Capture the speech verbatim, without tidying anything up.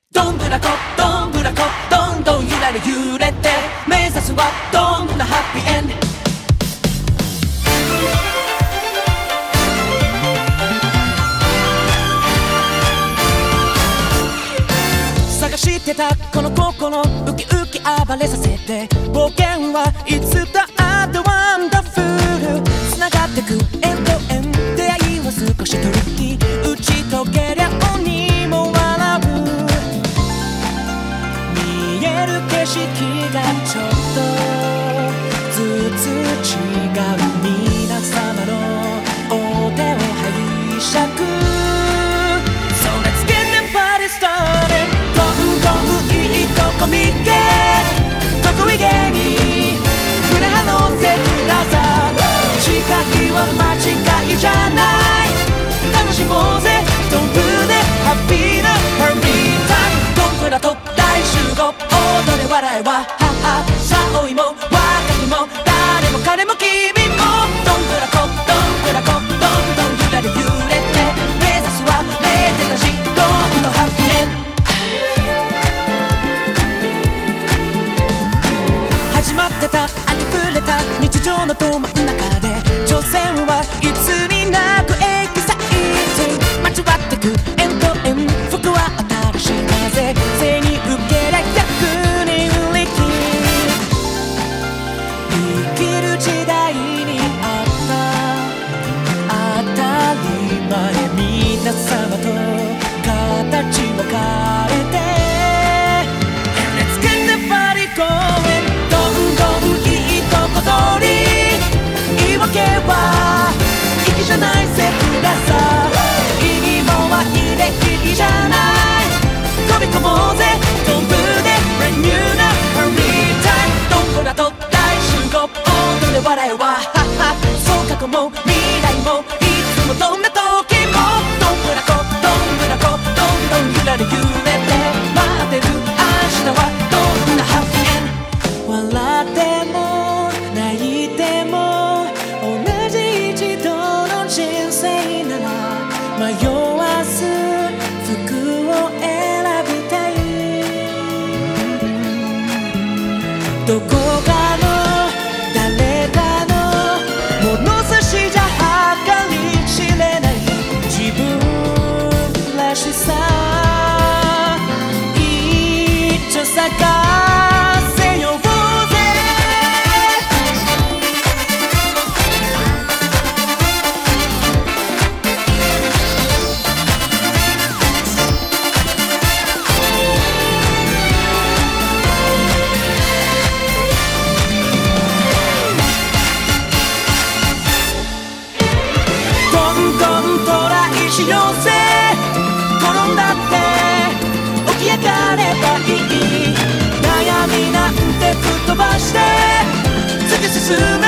どんぶらこどんぶらこどんどん揺られ揺れて目指すはどんなハッピーエンド。探してたこの心ウキウキ暴れさせて冒険はいつだってワンダフル繋がってくエンドエン出会いは少しトリッキー打ち解けりゃ鬼も笑う見える景色がちょっとずつ違う皆様のお手を拝借So let's get the party startedどんどんいいとこ見て得意げに胸張ろうぜブラザー近いは間違いじゃない楽しもうぜドンブでハッピーなハーミータイムドンブラと大集合踊れ笑えはははさあ老いも若きも誰も彼も君もドンブラコドンブラコどんどん揺られ揺れて目指すはめでたしどんどんハッピーエンド始まってたありふれた日常のど真ん中で挑戦はいつになくエキサイティング待ち割ってくエンドエン服は新しい風背に受けりゃ逆に売り切生きる時代にあった当たり前皆様と形を変えて Let's get the party goingどんどんいいとこ取り言い訳は粋じゃないぜブラザー意義もは履歴じゃない飛び込もうぜドンブで Brand new な Harmony Time ドンブラと大集合踊れ笑えはははそう過去も未来もいつもどんな時もドンブラコドンブラコどんどん揺られ揺れて待ってる明日はどんなハッピーエンド笑っても泣いても同じ一度の人生なら迷わず服を選びたいどこかの誰かの物差しじゃ計り知れない自分らしさ一応探せようぜどんどんトライしようぜ転んだって起き上がればいい悩みなんて吹っ飛ばして突き進め